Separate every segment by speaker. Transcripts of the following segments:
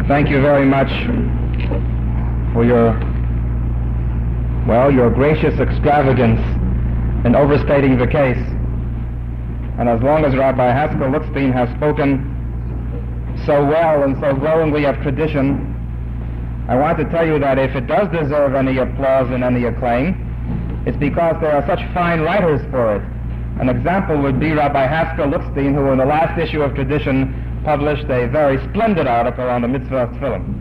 Speaker 1: Thank you very much for your gracious extravagance in overstating the case. And as long as Rabbi Haskell Lichtenstein has spoken so well and so glowingly of tradition, I want to tell you that if it does deserve any applause and any acclaim, it's because there are such fine writers for it. An example would be Rabbi Haskell Lichtenstein, who in the last issue of Tradition published a very splendid article on the mitzvah of tefillin.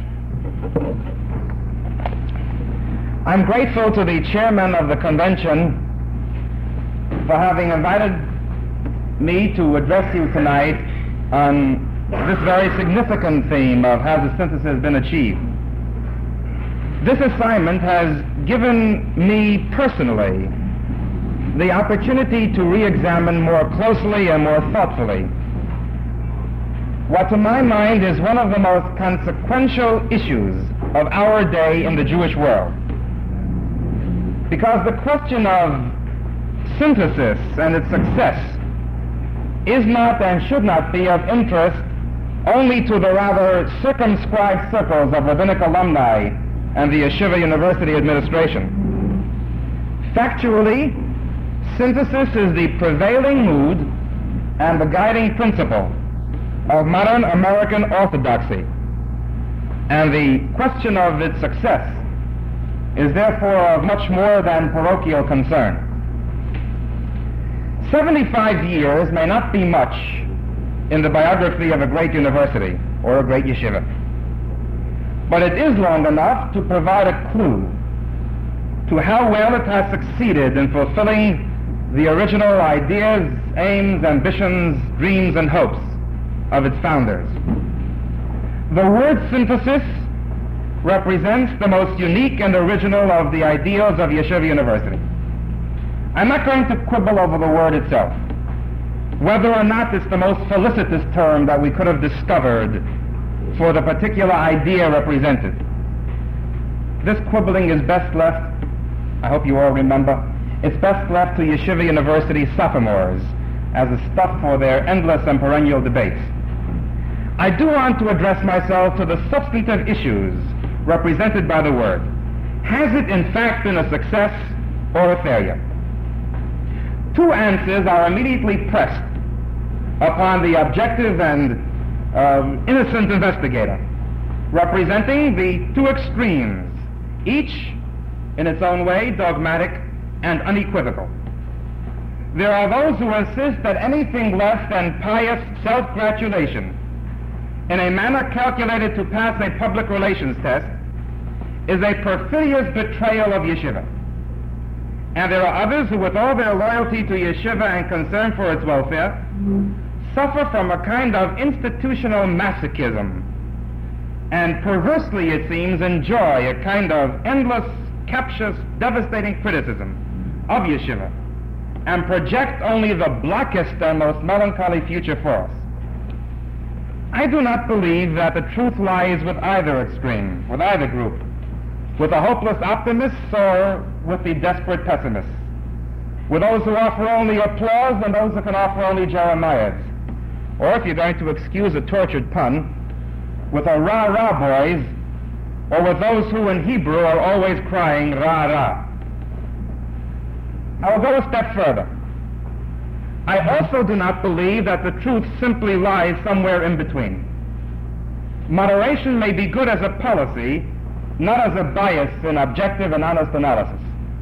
Speaker 1: I'm grateful to the chairman of the convention for having invited me to address you tonight on this very significant theme of has the synthesis been achieved. This assignment has given me personally the opportunity to re-examine more closely and more thoughtfully what to my mind is one of the most consequential issues of our day in the Jewish world. Because the question of synthesis and its success is not and should not be of interest only to the rather circumscribed circles of rabbinic alumni and the Yeshiva University administration. Factually, synthesis is the prevailing mood and the guiding principle of modern American orthodoxy, and the question of its success is therefore of much more than parochial concern. 75 years may not be much in the biography of a great university or a great yeshiva, but it is long enough to provide a clue to how well it has succeeded in fulfilling the original ideas, aims, ambitions, dreams, and hopes of its founders. The word synthesis represents the most unique and original of the ideals of Yeshiva University. I'm not going to quibble over the word itself, whether or not it's the most felicitous term that we could have discovered for the particular idea represented. This quibbling is best left, I hope you all remember, it's best left to Yeshiva University sophomores as a stuff for their endless and perennial debates. I do want to address myself to the substantive issues represented by the word. Has it in fact been a success or a failure? Two answers are immediately pressed upon the objective and innocent investigator, representing the two extremes, each in its own way dogmatic and unequivocal. There are those who insist that anything less than pious self-gratulation in a manner calculated to pass a public relations test is a perfidious betrayal of Yeshiva. And there are others who, with all their loyalty to Yeshiva and concern for its welfare, suffer from a kind of institutional masochism and perversely, it seems, enjoy a kind of endless, captious, devastating criticism of Yeshiva and project only the blackest and most melancholy future for us. I do not believe that the truth lies with either extreme, with either group, with the hopeless optimists or with the desperate pessimists, with those who offer only applause and those who can offer only Jeremiahs, or if you're going to excuse a tortured pun, with the rah-rah boys, or with those who in Hebrew are always crying rah-rah. I will go a step further. I also do not believe that the truth simply lies somewhere in between. Moderation may be good as a policy, not as a bias in objective and honest analysis.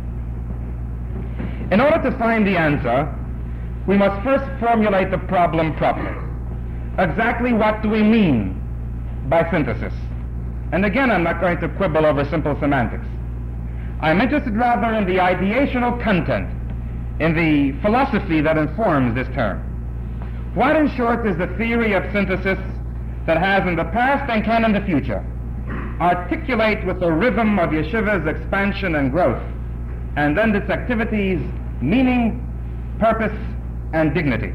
Speaker 1: In order to find the answer, we must first formulate the problem properly. Exactly what do we mean by synthesis? And again, I'm not going to quibble over simple semantics. I'm interested rather in the ideational content, in the philosophy that informs this term. What, in short, is the theory of synthesis that has in the past and can in the future articulate with the rhythm of Yeshiva's expansion and growth, and lend its activities meaning, purpose, and dignity?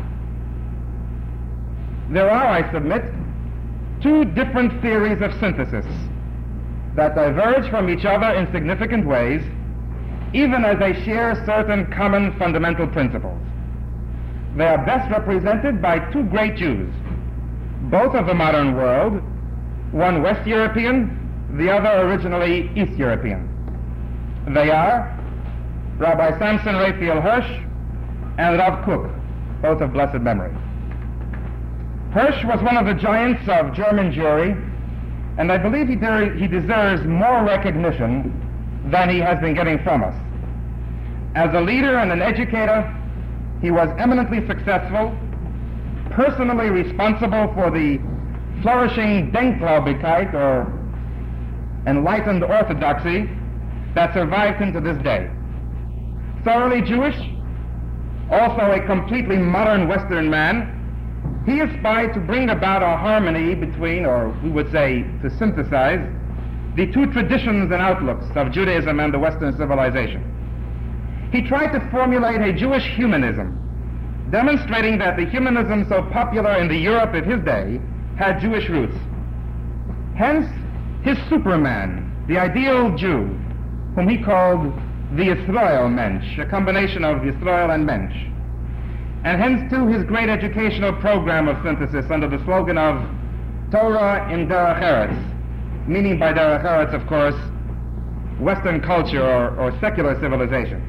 Speaker 1: There are, I submit, two different theories of synthesis that diverge from each other in significant ways, even as they share certain common fundamental principles. They are best represented by two great Jews, both of the modern world, one West European, the other originally East European. They are Rabbi Samson Raphael Hirsch and Rav Kook, both of blessed memory. Hirsch was one of the giants of German Jewry, and I believe he deserves more recognition than he has been getting from us. As a leader and an educator, he was eminently successful, personally responsible for the flourishing Denkgläubigkeit, or enlightened orthodoxy, that survived him to this day. Thoroughly Jewish, also a completely modern Western man, he aspired to bring about a harmony between, or we would say to synthesize, the two traditions and outlooks of Judaism and the Western civilization. He tried to formulate a Jewish humanism, demonstrating that the humanism so popular in the Europe of his day had Jewish roots. Hence, his Superman, the ideal Jew, whom he called the Yisrael Mensch, a combination of Yisrael and Mensch. And hence, too, his great educational program of synthesis under the slogan of Torah in Derech Eretz, meaning by Derech Eretz, of course, Western culture or secular civilization.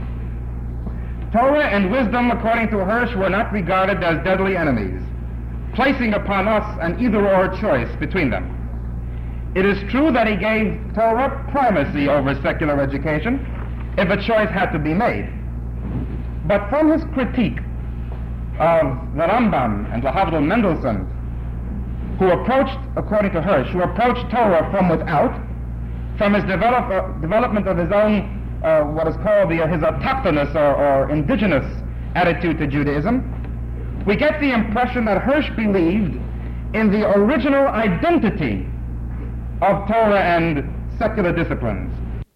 Speaker 1: Torah and wisdom, according to Hirsch, were not regarded as deadly enemies, placing upon us an either-or choice between them. It is true that he gave Torah primacy over secular education if a choice had to be made. But from his critique of the Rambam and Lahavdil Mendelssohn, who approached, according to Hirsch, who approached Torah from without, from his development of his own, what is called his autochthonous or indigenous attitude to Judaism, we get the impression that Hirsch believed in the original identity of Torah and secular disciplines,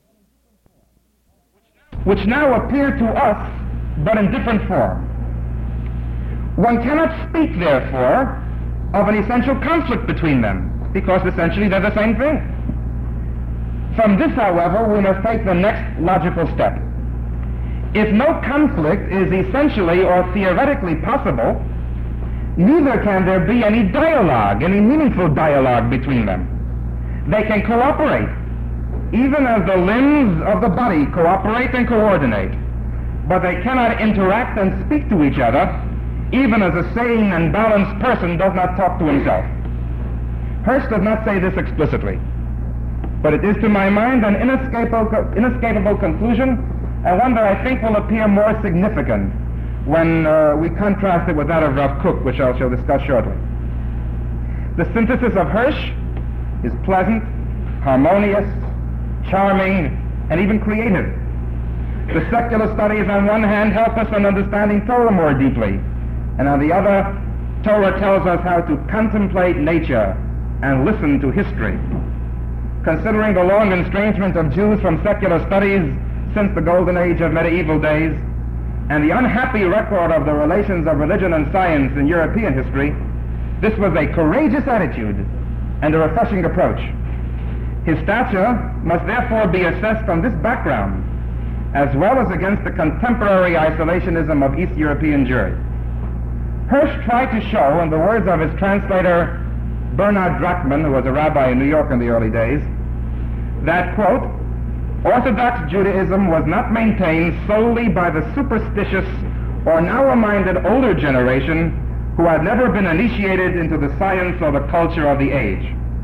Speaker 1: which now appear to us, but in different form. One cannot speak, therefore, of an essential conflict between them, because essentially they're the same thing. From this, however, we must take the next logical step. If no conflict is essentially or theoretically possible, neither can there be any dialogue, any meaningful dialogue between them. They can cooperate, even as the limbs of the body cooperate and coordinate, but they cannot interact and speak to each other, even as a sane and balanced person does not talk to himself. Hirsch does not say this explicitly, but it is to my mind an inescapable conclusion, and one that I think will appear more significant when we contrast it with that of Rav Kook, which I shall discuss shortly. The synthesis of Hirsch is pleasant, harmonious, charming, and even creative. The secular studies on one hand help us in understanding Torah more deeply, and on the other, Torah tells us how to contemplate nature and listen to history. Considering the long estrangement of Jews from secular studies since the golden age of medieval days, and the unhappy record of the relations of religion and science in European history, this was a courageous attitude and a refreshing approach. His stature must therefore be assessed from this background, as well as against the contemporary isolationism of East European Jewry. Hirsch tried to show, in the words of his translator Bernard Drachman, who was a rabbi in New York in the early days, that, quote, Orthodox Judaism was not maintained solely by the superstitious or narrow-minded older generation who had never been initiated into the science or the culture of the age.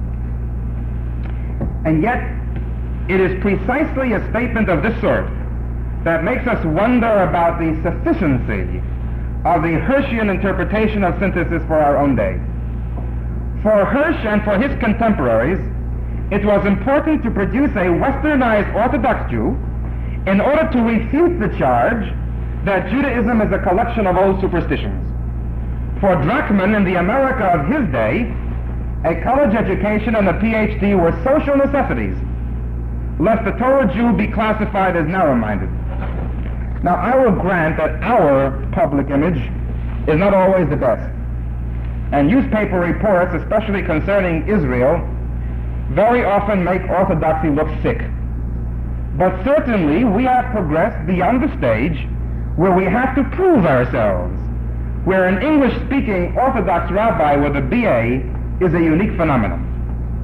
Speaker 1: And yet, it is precisely a statement of this sort that makes us wonder about the sufficiency of the Hirschian interpretation of synthesis for our own day. For Hirsch and for his contemporaries, it was important to produce a westernized Orthodox Jew in order to refute the charge that Judaism is a collection of old superstitions. For Drachman, in the America of his day, a college education and a PhD were social necessities, lest the Torah Jew be classified as narrow-minded. Now, I will grant that our public image is not always the best, and newspaper reports, especially concerning Israel, very often make orthodoxy look sick. But certainly we have progressed beyond the stage where we have to prove ourselves, where an English-speaking Orthodox rabbi with a BA is a unique phenomenon.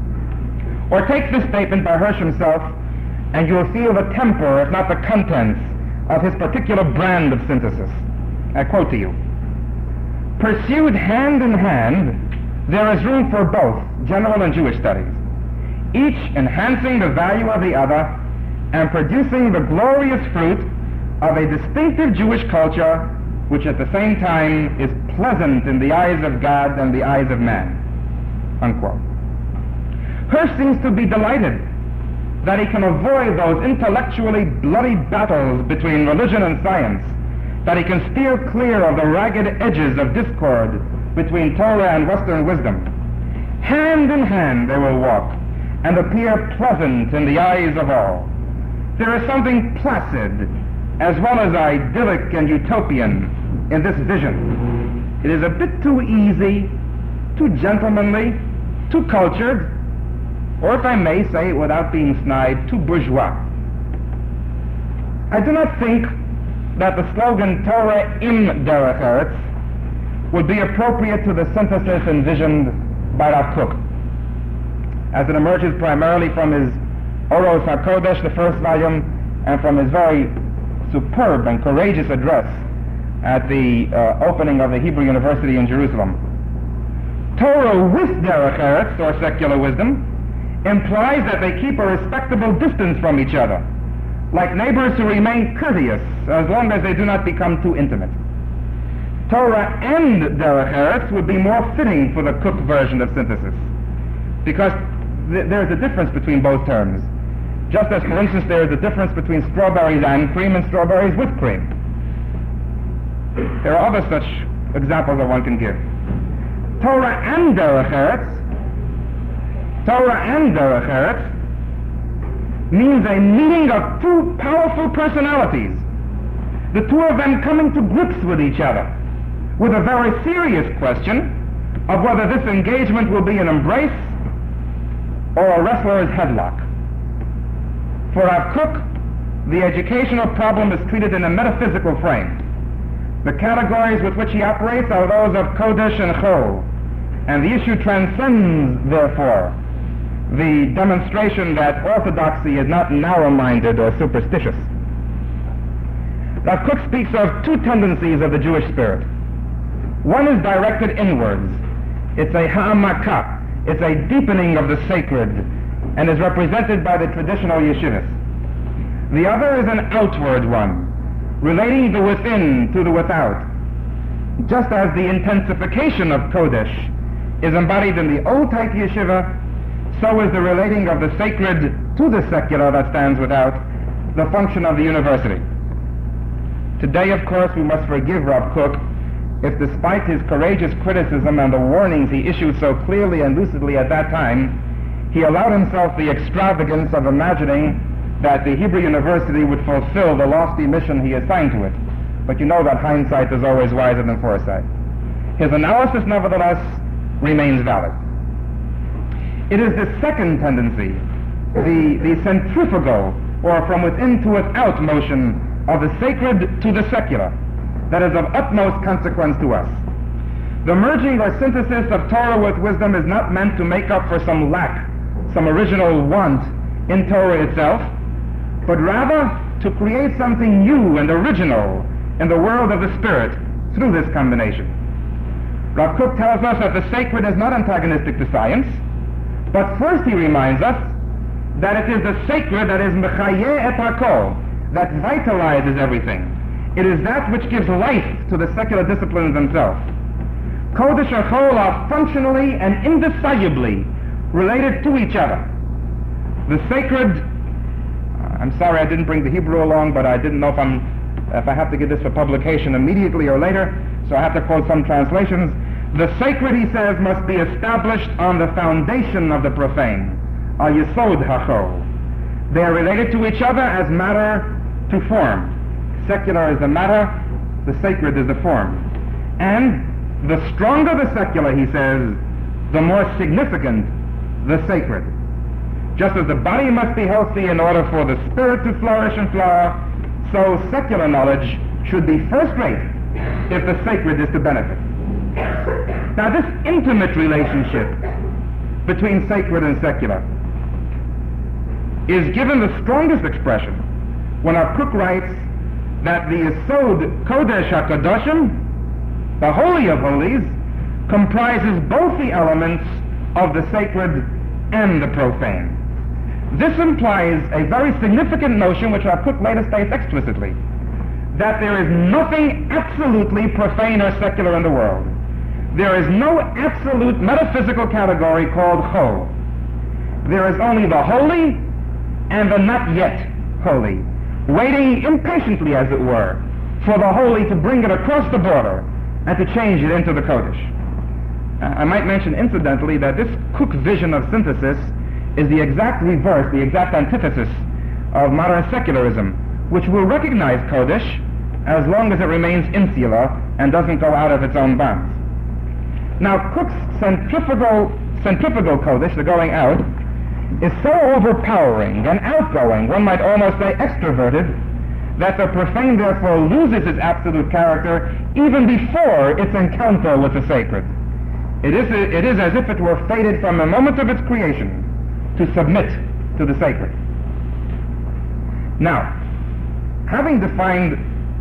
Speaker 1: Or take this statement by Hirsch himself, and you'll feel the temper, if not the contents, of his particular brand of synthesis. I quote to you, "Pursued hand in hand, there is room for both general and Jewish studies, each enhancing the value of the other and producing the glorious fruit of a distinctive Jewish culture which at the same time is pleasant in the eyes of God and the eyes of man." Unquote. Hirsch seems to be delighted that he can avoid those intellectually bloody battles between religion and science, that he can steer clear of the ragged edges of discord between Torah and Western wisdom. Hand in hand they will walk and appear pleasant in the eyes of all. There is something placid as well as idyllic and utopian in this vision. It is a bit too easy, too gentlemanly, too cultured, or if I may say it without being snide, too bourgeois. I do not think that the slogan Torah im Derech Eretz would be appropriate to the synthesis envisioned by Rav Kook, as it emerges primarily from his Oros HaKodesh, the first volume, and from his very superb and courageous address at the opening of the Hebrew University in Jerusalem. Torah with Derech Eretz, or secular wisdom, implies that they keep a respectable distance from each other, like neighbors who remain courteous as long as they do not become too intimate. Torah and Derech Eretz would be more fitting for the Kook version of synthesis, because there's a difference between both terms. Just as, for instance, there is a difference between strawberries and cream and strawberries with cream. There are other such examples that one can give. Torah and Derech Eretz means a meeting of two powerful personalities, the two of them coming to grips with each other, with a very serious question of whether this engagement will be an embrace or a wrestler's headlock. For Rav Kook, the educational problem is treated in a metaphysical frame. The categories with which he operates are those of Kodesh and Chol, and the issue transcends, therefore, the demonstration that orthodoxy is not narrow-minded or superstitious. Rav Kook speaks of two tendencies of the Jewish spirit. One is directed inwards. It's a ha'amaka. It's a deepening of the sacred, and is represented by the traditional yeshivas. The other is an outward one, relating the within to the without. Just as the intensification of Kodesh is embodied in the old type yeshiva, so is the relating of the sacred to the secular that stands without the function of the university. Today, of course, we must forgive Rav Kook if, despite his courageous criticism and the warnings he issued so clearly and lucidly at that time, he allowed himself the extravagance of imagining that the Hebrew University would fulfill the lofty mission he assigned to it. But you know that hindsight is always wiser than foresight. His analysis, nevertheless, remains valid. It is the second tendency, the centrifugal, or from within to without motion of the sacred to the secular, that is of utmost consequence to us. The merging or synthesis of Torah with wisdom is not meant to make up for some lack, some original want in Torah itself, but rather to create something new and original in the world of the Spirit through this combination. Rav Kook tells us that the sacred is not antagonistic to science, but first he reminds us that it is the sacred that is mechayeh et hakol, that vitalizes everything. It is that which gives life to the secular disciplines themselves. Kodesh and Chol are functionally and indissolubly related to each other. The sacred, I'm sorry I didn't bring the Hebrew along, but I didn't know if I have to get this for publication immediately or later, so I have to quote some translations. The sacred, he says, must be established on the foundation of the profane, al yesod hachol. They are related to each other as matter to form. Secular is the matter, the sacred is the form. And the stronger the secular, he says, the more significant the sacred. Just as the body must be healthy in order for the spirit to flourish and flower, so secular knowledge should be first-rate if the sacred is to benefit. Now, this intimate relationship between sacred and secular is given the strongest expression when our Kook writes that the Yesod Kodesh HaKadoshim, the Holy of Holies, comprises both the elements of the sacred and the profane. This implies a very significant notion which our Kook later states explicitly, that there is nothing absolutely profane or secular in the world. There is no absolute metaphysical category called Chol. There is only the holy and the not yet holy, waiting impatiently, as it were, for the holy to bring it across the border and to change it into the Kodesh. I might mention incidentally that this Kook vision of synthesis is the exact reverse, the exact antithesis of modern secularism, which will recognize Kodesh as long as it remains insular and doesn't go out of its own bounds. Now, Kook's centrifugal Kodesh, the going out, is so overpowering and outgoing, one might almost say extroverted, that the profane therefore loses its absolute character even before its encounter with the sacred. It is as if it were fated from the moment of its creation to submit to the sacred. Now, having denied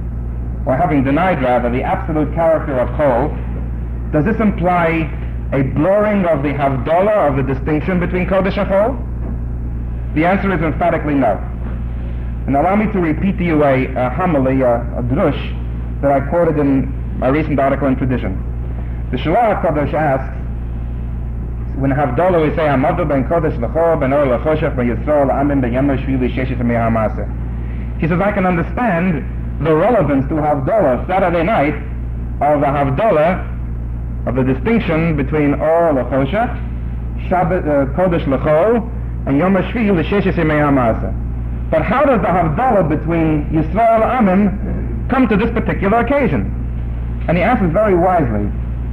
Speaker 1: the absolute character of Chol, does this imply a blurring of the Havdalah, of the distinction between Kodesh and Chol? The answer is emphatically no. And allow me to repeat to you a homily, a drush, that I quoted in my recent article in Tradition. The Shalach HaKadosh asks, when Havdalah we say, Hamadu ben Kodesh l'chor ben or l'choshech ben Yisrael l'amim ben yemah shvi l'sheshit me'hamase. He says, I can understand the relevance to Havdalah Saturday night of the Havdalah, of the distinction between Or l'choshech, Shabbat Kodesh l'chor, and Yom HaShvi l'sheshit me'hamase. But how does the Havdalah between Yisrael Amim come to this particular occasion? And he answers very wisely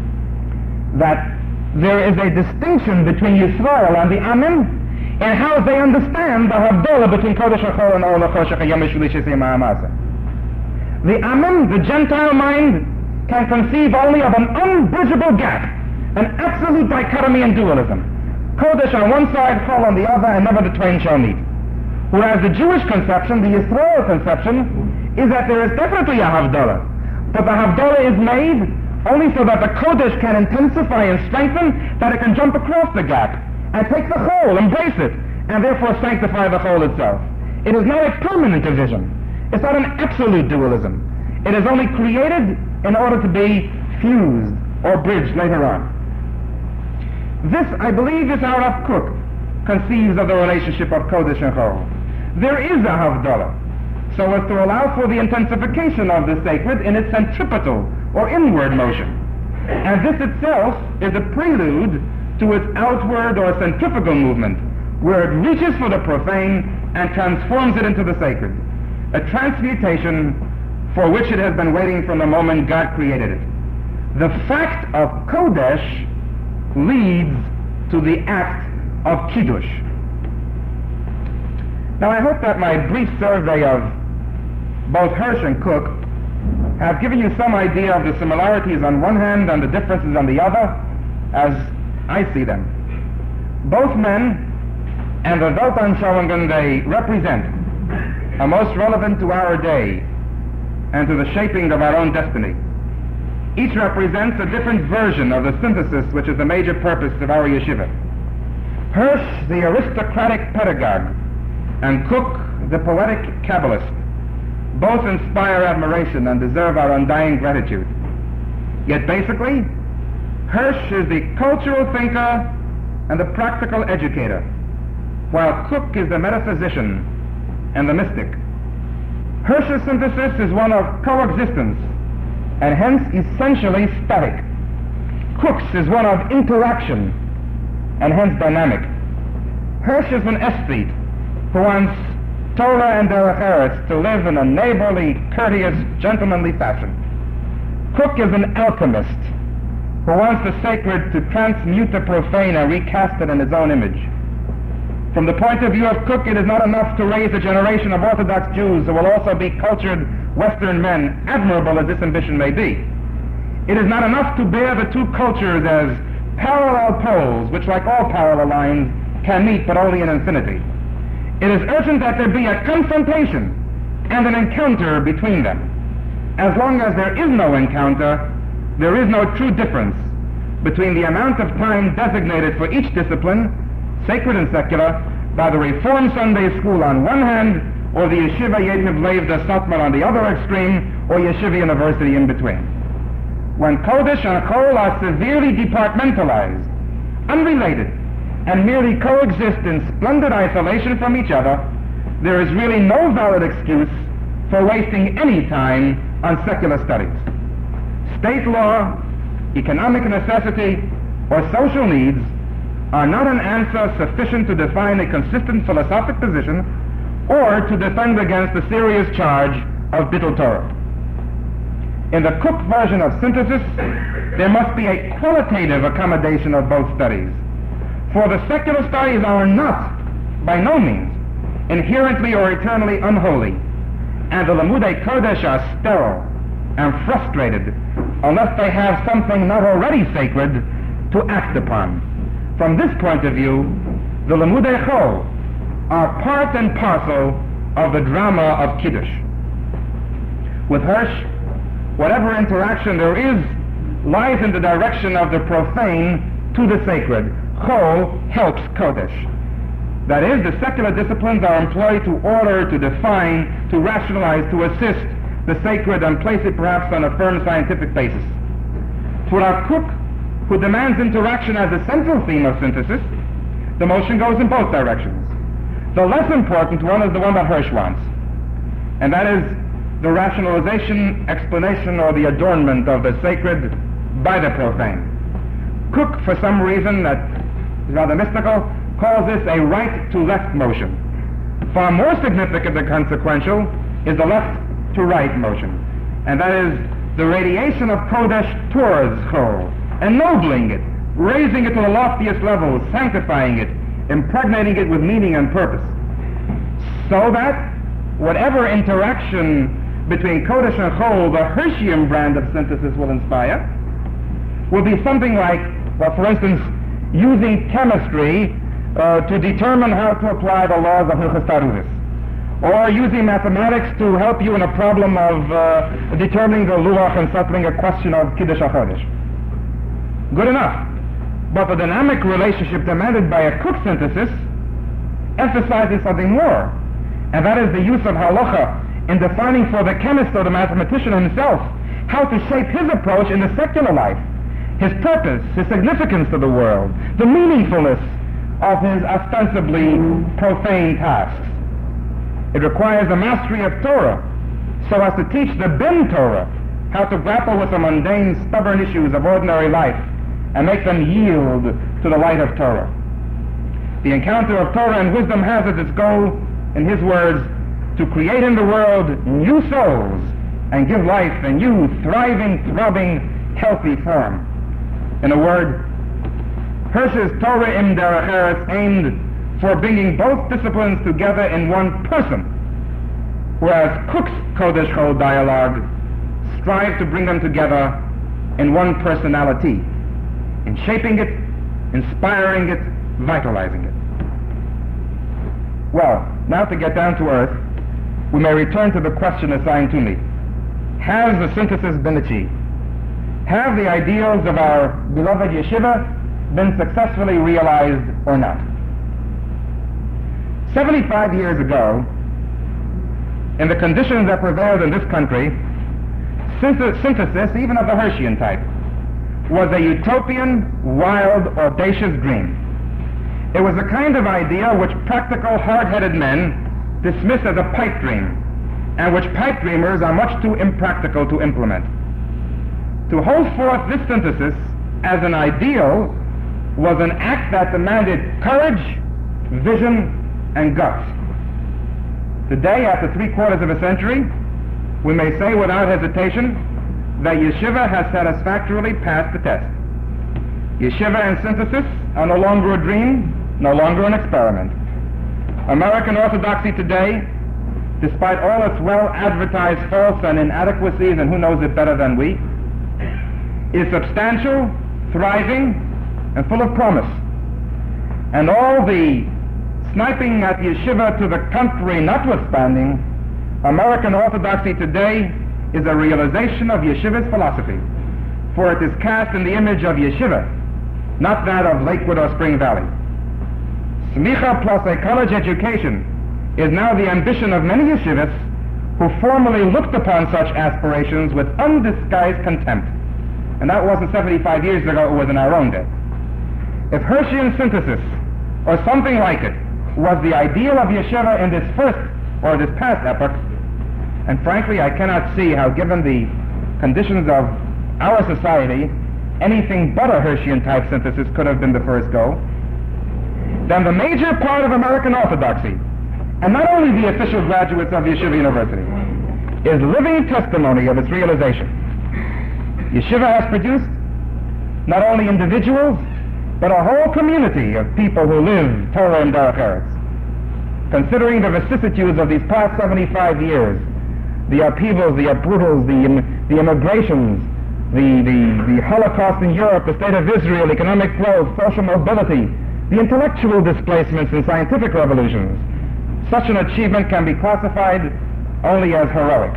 Speaker 1: that there is a distinction between Yisrael and the Amim and how they understand the Havdalah between Kodesh HaChol and Or L'Choshech and Yom HaShvi l'sheshit me'hamase. The Amim, the Gentile mind, can conceive only of an unbridgeable gap, an absolute dichotomy and dualism. Kodesh on one side, Chol on the other, and never the twain shall meet. Whereas the Jewish conception, the Yisrael conception, is that there is definitely a Havdalah. But the Havdalah is made only so that the Kodesh can intensify and strengthen, that it can jump across the gap and take the Chol, embrace it, and therefore sanctify the Chol itself. It is not a permanent division. It's not an absolute dualism. It is only created in order to be fused or bridged later on. This, I believe, is how Rav Kook conceives of the relationship of Kodesh and Chol. There is a Havdalah, so as to allow for the intensification of the sacred in its centripetal or inward motion. And this itself is a prelude to its outward or centrifugal movement, where it reaches for the profane and transforms it into the sacred, a transmutation for which it has been waiting from the moment God created it. The fact of Kodesh leads to the act of Kiddush. Now, I hope that my brief survey of both Hirsch and Kook have given you some idea of the similarities on one hand and the differences on the other, as I see them. Both men and the Weltanschauungen they represent are most relevant to our day and to the shaping of our own destiny. Each represents a different version of the synthesis which is the major purpose of our yeshiva. Hirsch, the aristocratic pedagogue, and Kook, the poetic Kabbalist, both inspire admiration and deserve our undying gratitude. Yet basically, Hirsch is the cultural thinker and the practical educator, while Kook is the metaphysician and the mystic. Hirsch's synthesis is one of coexistence, and hence essentially static. Kook's is one of interaction, and hence dynamic. Hirsch is an aesthete who wants Torah and Derech Eretz to live in a neighborly, courteous, gentlemanly fashion. Kook is an alchemist who wants the sacred to transmute the profane and recast it in its own image. From the point of view of Kook, it is not enough to raise a generation of Orthodox Jews who will also be cultured Western men, admirable as this ambition may be. It is not enough to bear the two cultures as parallel poles, which, like all parallel lines, can meet but only in infinity. It is urgent that there be a confrontation and an encounter between them. As long as there is no encounter, there is no true difference between the amount of time designated for each discipline, sacred and secular, by the Reform Sunday School on one hand, or the Yeshiva Yetiv Lev de Satmar on the other extreme, or Yeshiva University in between. When Kodesh and Chol are severely departmentalized, unrelated, and merely coexist in splendid isolation from each other, there is really no valid excuse for wasting any time on secular studies. State law, economic necessity, or social needs are not an answer sufficient to define a consistent philosophic position or to defend against the serious charge of Bittul Torah. In the Cook version of synthesis, there must be a qualitative accommodation of both studies. For the secular studies are not, by no means, inherently or eternally unholy, and the Lamudei Kodesh are sterile and frustrated unless they have something not already sacred to act upon. From this point of view, the Lamudei Chol are part and parcel of the drama of Kiddush. With Hirsch, whatever interaction there is lies in the direction of the profane to the sacred. Chol helps Kodesh. That is, the secular disciplines are employed to order, to define, to rationalize, to assist the sacred and place it perhaps on a firm scientific basis. For our Cook, who demands interaction as the central theme of synthesis, the motion goes in both directions. The less important one is the one that Hirsch wants, and that is the rationalization, explanation, or the adornment of the sacred by the profane. Cook, for some reason that is rather mystical, calls this a right-to-left motion. Far more significant and consequential is the left-to-right motion, and that is the radiation of Kodesh towards Chol, ennobling it, raising it to the loftiest level, sanctifying it, impregnating it with meaning and purpose, so that whatever interaction between Kodesh and Chol the Hirschian brand of synthesis will inspire will be something like, well, for instance, using chemistry to determine how to apply the laws of Hilchos Taruvis, or using mathematics to help you in a problem of determining the luach and settling a question of Kiddush HaChodesh. Good enough. But the dynamic relationship demanded by a Cook synthesis emphasizes something more, and that is the use of halacha in defining for the chemist or the mathematician himself how to shape his approach in the secular life, his purpose, his significance to the world, the meaningfulness of his ostensibly profane tasks. It requires a mastery of Torah so as to teach the Ben Torah how to grapple with the mundane, stubborn issues of ordinary life and make them yield to the light of Torah. The encounter of Torah and wisdom has as its goal, in his words, to create in the world new souls and give life a new, thriving, throbbing, healthy form. In a word, Hirsch's Torah im Derech Eretz aimed for bringing both disciplines together in one person, whereas Cook's Kodesh Chol dialogue strives to bring them together in one personality, in shaping it, inspiring it, vitalizing it. Well, now to get down to earth, we may return to the question assigned to me. Has the synthesis been achieved? Have the ideals of our beloved yeshiva been successfully realized or not? 75 years ago, in the conditions that prevailed in this country, synthesis, even of the Hirschian type, was a utopian, wild, audacious dream. It was a kind of idea which practical, hard-headed men dismiss as a pipe dream, and which pipe dreamers are much too impractical to implement. To hold forth this synthesis as an ideal was an act that demanded courage, vision, and guts. Today, after 3/4 of a century, we may say without hesitation that yeshiva has satisfactorily passed the test. Yeshiva and synthesis are no longer a dream, no longer an experiment. American Orthodoxy today, despite all its well-advertised faults and inadequacies, and who knows it better than we, is substantial, thriving, and full of promise. And all the sniping at yeshiva to the country notwithstanding, American Orthodoxy today is a realization of yeshiva's philosophy, for it is cast in the image of yeshiva, not that of Lakewood or Spring Valley. Smicha plus a college education is now the ambition of many yeshivas who formerly looked upon such aspirations with undisguised contempt. And that wasn't 75 years ago, it was in our own day. If Hirschian synthesis, or something like it, was the ideal of yeshiva in this first or this past epoch, and frankly I cannot see how, given the conditions of our society, anything but a Hirschian type synthesis could have been the first go, then the major part of American Orthodoxy, and not only the official graduates of Yeshiva University, is living testimony of its realization. Yeshiva has produced not only individuals, but a whole community of people who live Torah and Derech Eretz. Considering the vicissitudes of these past 75 years, the upheavals, the uprootals, the immigrations, the Holocaust in Europe, the state of Israel, economic growth, social mobility, the intellectual displacements and scientific revolutions, such an achievement can be classified only as heroic.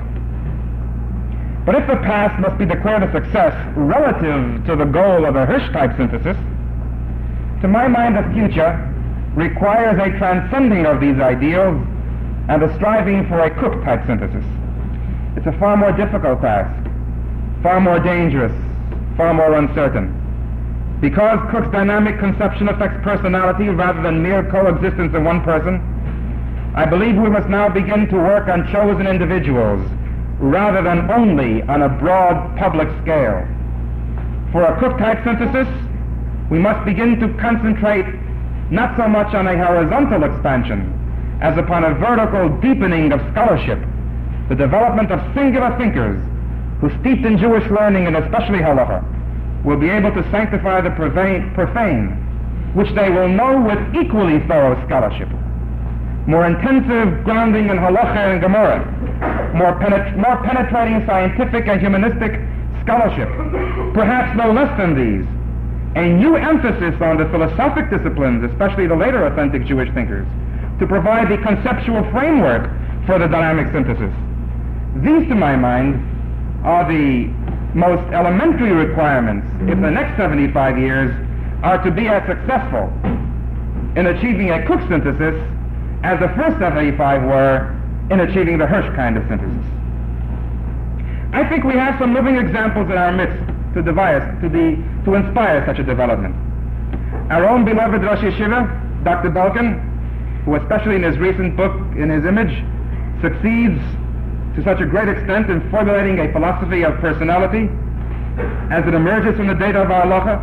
Speaker 1: But if the past must be declared a success relative to the goal of a Hirsch-type synthesis, to my mind the future requires a transcending of these ideals and a striving for a Cook-type synthesis. It's a far more difficult task, far more dangerous, far more uncertain. Because Cook's dynamic conception affects personality rather than mere coexistence in one person, I believe we must now begin to work on chosen individuals rather than only on a broad public scale. For a Cook-type synthesis, we must begin to concentrate not so much on a horizontal expansion as upon a vertical deepening of scholarship, the development of singular thinkers who, steeped in Jewish learning and especially halacha, will be able to sanctify the profane, which they will know with equally thorough scholarship. More intensive grounding in halacha and gemara, more penetrating scientific and humanistic scholarship, perhaps no less than these, a new emphasis on the philosophic disciplines, especially the later authentic Jewish thinkers, to provide the conceptual framework for the dynamic synthesis. These, to my mind, are the most elementary requirements if the next 75 years are to be as successful in achieving a Cook synthesis as the first 75 were in achieving the Hirsch kind of synthesis. I think we have some living examples in our midst to inspire such a development. Our own beloved Rosh Yeshiva, Dr. Belkin, who especially in his recent book, In His Image, succeeds to such a great extent in formulating a philosophy of personality as it emerges from the data of our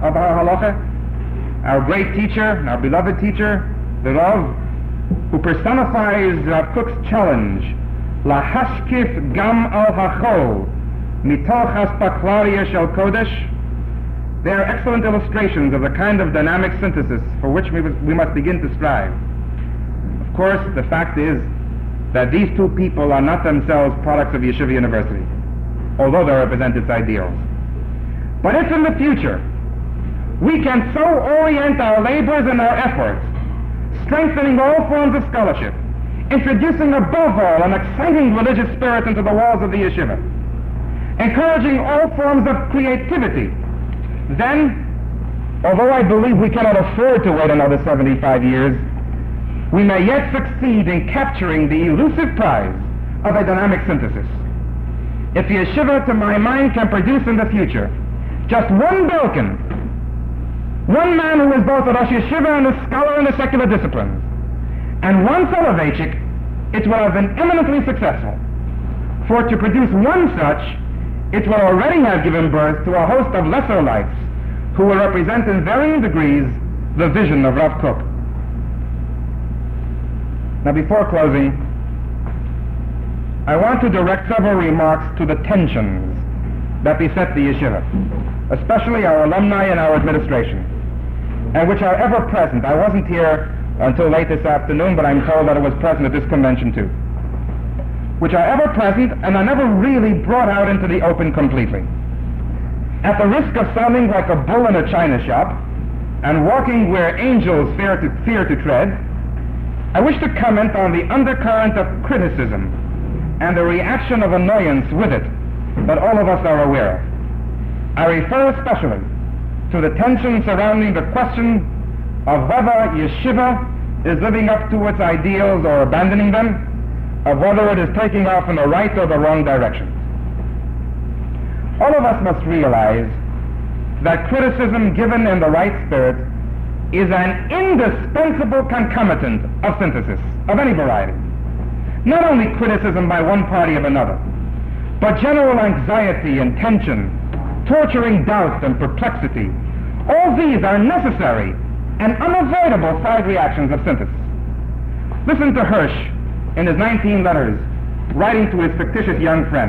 Speaker 1: halacha. Our great teacher, our beloved teacher, the Rav, who personifies Cook's challenge, La hashkif gam al hachol, mitoch haspaklaria shel kodesh. They are excellent illustrations of the kind of dynamic synthesis for which we must begin to strive. Of course, the fact is that these two people are not themselves products of Yeshiva University, although they represent its ideals. But if in the future we can so orient our labors and our efforts, strengthening all forms of scholarship, introducing above all an exciting religious spirit into the walls of the yeshiva, encouraging all forms of creativity, then, although I believe we cannot afford to wait another 75 years, we may yet succeed in capturing the elusive prize of a dynamic synthesis. If the yeshiva, to my mind, can produce in the future just one Belkin, one man who is both a Rosh Yeshiva and a scholar in the secular disciplines, and one Soloveitchik, it will have been eminently successful. For to produce one such, it will already have given birth to a host of lesser lights who will represent in varying degrees the vision of Rav Kook. Now, before closing, I want to direct several remarks to the tensions that beset the yeshiva, especially our alumni and our administration, and which are ever present. I wasn't here until late this afternoon, but I'm told that it was present at this convention too, which are ever present and are never really brought out into the open completely. At the risk of sounding like a bull in a china shop and walking where angels fear to tread, I wish to comment on the undercurrent of criticism and the reaction of annoyance with it that all of us are aware of. I refer especially to the tension surrounding the question of whether yeshiva is living up to its ideals or abandoning them, of whether it is taking off in the right or the wrong direction. All of us must realize that criticism given in the right spirit is an indispensable concomitant of synthesis of any variety. Not only criticism by one party of another, but general anxiety and tension, torturing doubt and perplexity. All these are necessary and unavoidable side reactions of synthesis. Listen to Hirsch in his 19 letters, writing to his fictitious young friend.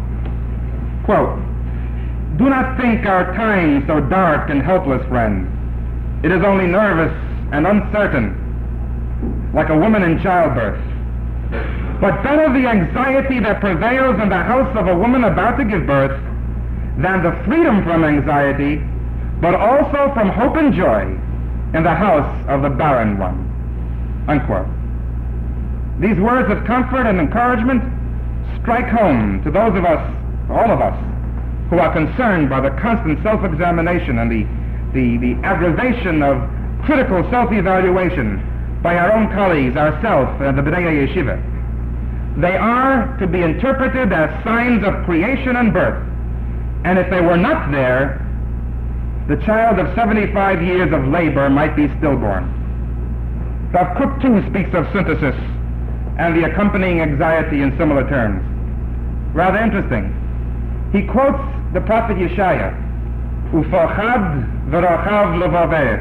Speaker 1: Quote, "Do not think our time so dark and helpless, friend. It is only nervous and uncertain, like a woman in childbirth. But better the anxiety that prevails in the house of a woman about to give birth than the freedom from anxiety, but also from hope and joy in the house of the barren one." Unquote. These words of comfort and encouragement strike home to those of us, all of us, who are concerned by the constant self-examination and the aggravation of critical self-evaluation by our own colleagues, ourselves, and the B'nai Yeshiva. They are to be interpreted as signs of creation and birth, and if they were not there, the child of 75 years of labor might be stillborn. Rav Kook too speaks of synthesis and the accompanying anxiety in similar terms. Rather interesting. He quotes the prophet Yeshaya, "Ufachad v'rachav levavech."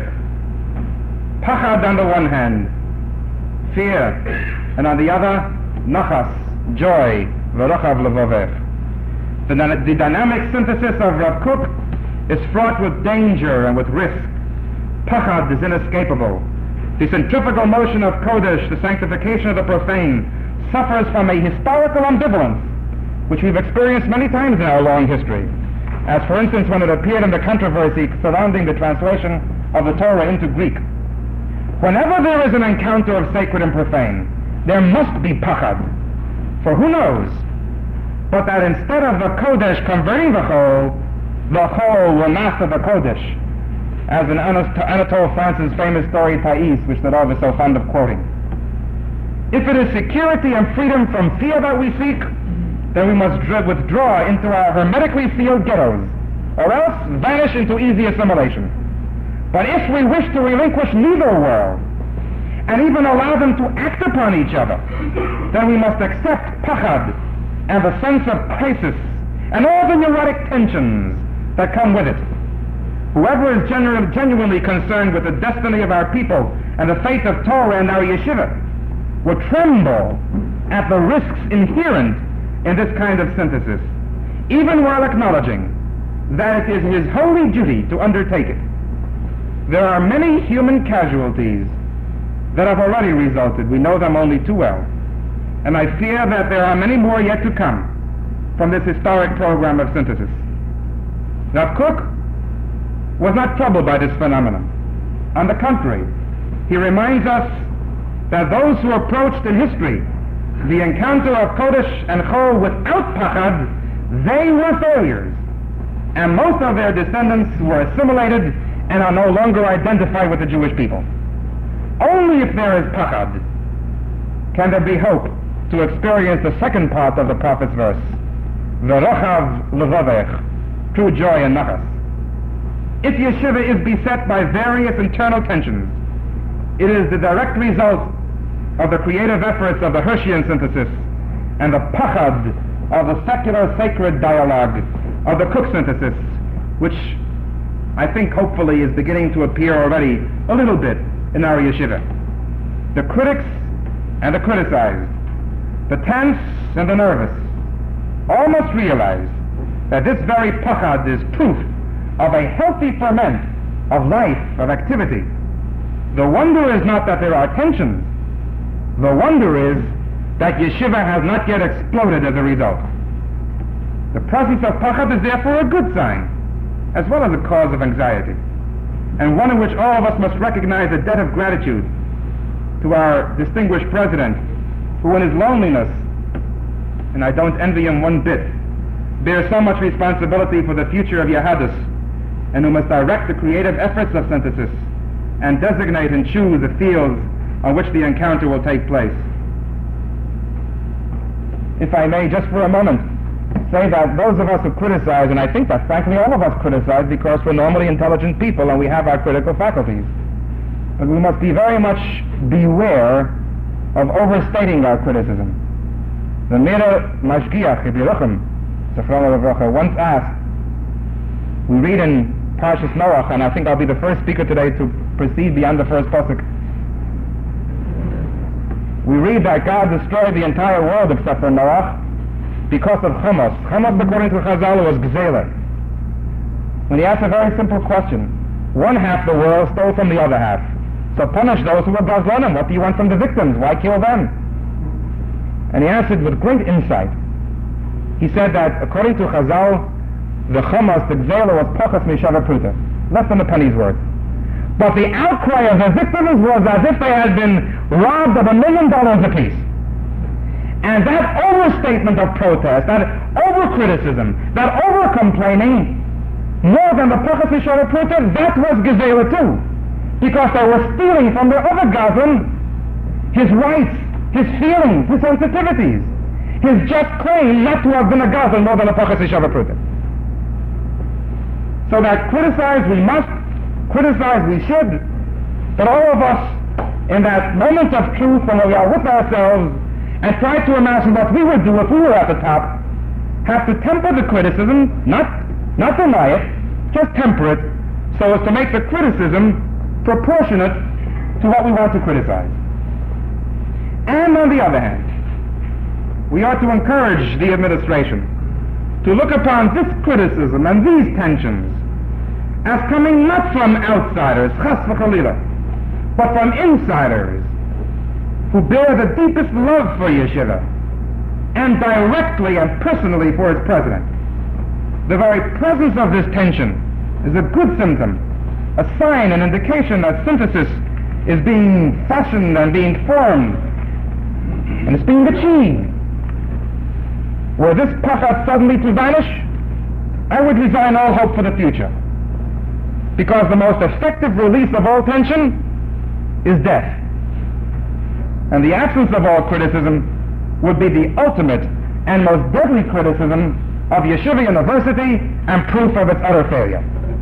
Speaker 1: Pachad on the one hand, fear, and on the other, nachas, joy, v'rachav levavech. The dynamic synthesis of Rav Kook is fraught with danger and with risk. Pachad is inescapable. The centrifugal motion of Kodesh, the sanctification of the profane, suffers from a historical ambivalence, which we've experienced many times in our long history, as for instance when it appeared in the controversy surrounding the translation of the Torah into Greek. Whenever there is an encounter of sacred and profane, there must be pachad, for who knows but that instead of the Kodesh converting the whole will master the Kodesh, as in Anatole France's famous story Thais, which the Rav is so fond of quoting. If it is security and freedom from fear that we seek, then we must withdraw into our hermetically sealed ghettos, or else vanish into easy assimilation. But if we wish to relinquish neither world, and even allow them to act upon each other, then we must accept pachad and the sense of crisis and all the neurotic tensions that come with it. Whoever is genuinely concerned with the destiny of our people and the fate of Torah and our yeshiva will tremble at the risks inherent in this kind of synthesis, even while acknowledging that it is his holy duty to undertake it. There are many human casualties that have already resulted. We know them only too well. And I fear that there are many more yet to come from this historic program of synthesis. Rav Kook was not troubled by this phenomenon. On the contrary, he reminds us that those who approached in history the encounter of Kodesh and Chol without pachad, they were failures, and most of their descendants were assimilated and are no longer identified with the Jewish people. Only if there is pachad can there be hope to experience the second part of the prophet's verse, v'rochav levavech, true joy and nachas. If yeshiva is beset by various internal tensions, it is the direct result of the creative efforts of the Hirschian synthesis and the pachad of the secular sacred dialogue of the Kook synthesis, which I think hopefully is beginning to appear already a little bit in our yeshiva. The critics and the criticized, the tense and the nervous, all must realize that this very pachad is proof of a healthy ferment of life, of activity. The wonder is not that there are tensions. The wonder is that yeshiva has not yet exploded as a result. The presence of pachad is therefore a good sign, as well as a cause of anxiety, and one in which all of us must recognize a debt of gratitude to our distinguished president, who in his loneliness, and I don't envy him one bit, bears so much responsibility for the future of Yehadus, and who must direct the creative efforts of synthesis and designate and choose the fields on which the encounter will take place. If I may, just for a moment, say that those of us who criticize, and I think that frankly all of us criticize because we're normally intelligent people and we have our critical faculties, but we must be very much beware of overstating our criticism. The Mira Mashgiach Yeruchim, Zechron Levracha, once asked, we read in Parshas Noach, and I think I'll be the first speaker today to proceed beyond the first pasuk. We read that God destroyed the entire world except for Noach because of Chamos. Chamos, according to Chazal, was Gzela. When he asked a very simple question, one half the world stole from the other half. So punish those who were Gazlanim. What do you want from the victims? Why kill them? And he answered with great insight. He said that according to Chazal, the Chamos, the Gzela, was Pachas Mishava Pruta, less than a penny's worth. But the outcry of the victims was as if they had been robbed of $1 million apiece. And that overstatement of protest, that over-criticism, that over-complaining, more than the Pachas Mishava Pruta, that was Gzela too. Because they were stealing from their other Gazlan his rights, his feelings, his sensitivities, his just claim not to have been a Gazlan more than a Pachas Mishava Pruta. So that criticize we must, criticize we should, but all of us in that moment of truth when we are with ourselves and try to imagine what we would do if we were at the top, have to temper the criticism, not deny it, just temper it, so as to make the criticism proportionate to what we want to criticize. And on the other hand, we ought to encourage the administration to look upon this criticism and these tensions as coming not from outsiders, chas v'chalila, but from insiders who bear the deepest love for Yeshiva and directly and personally for its president. The very presence of this tension is a good symptom, a sign, an indication that synthesis is being fashioned and being formed, and it's being achieved. Were this pachad suddenly to vanish, I would resign all hope for the future. Because the most effective release of all tension is death. And the absence of all criticism would be the ultimate and most deadly criticism of Yeshiva University and proof of its utter failure.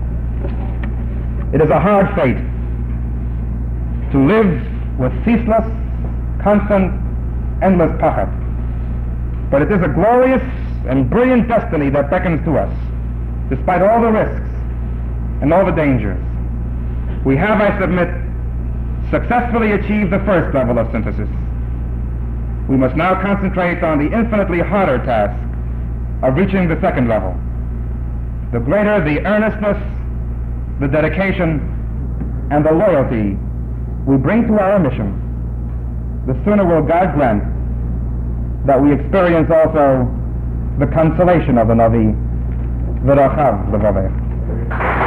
Speaker 1: It is a hard fate to live with ceaseless, constant, endless pachad. But it is a glorious and brilliant destiny that beckons to us, despite all the risks and all the dangers. We have, I submit, successfully achieved the first level of synthesis. We must now concentrate on the infinitely harder task of reaching the second level. The greater the earnestness, the dedication, and the loyalty we bring to our mission, the sooner will God grant that we experience also the consolation of the Navi, V'rachav Levaveh.